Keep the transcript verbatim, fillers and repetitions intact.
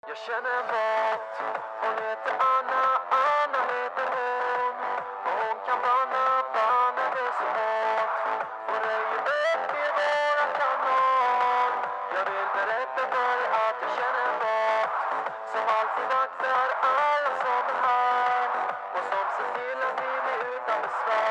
Jag känner en båt, hon heter Anna, Anna heter hon. Och hon kan banna, banna det så hårt. Hon röjer upp i våra kanon. Jag vill berätta för dig att jag känner en båt som alltid vaktar alla som är här. Och som ser till att vi blir utan besvär.